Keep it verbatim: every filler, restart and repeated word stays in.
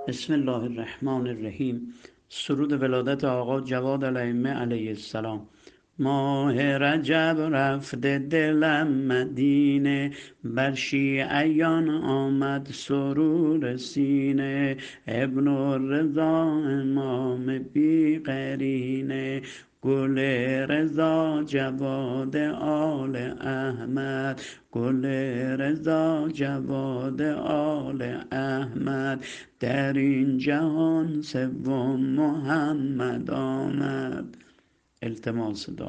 بسم الله الرحمن الرحیم. سرود ولادت آقا جواد الائمه علیه السلام. ماه رجب رفته دلم مدینه، بر شیعیان آمد سرور سینه. ابن الرضا امام بی قرینه، گل رضا جواد آل احمد. گل رضا جواد آل احمد، در این جهان سوم محمد آمد. التماس دعا.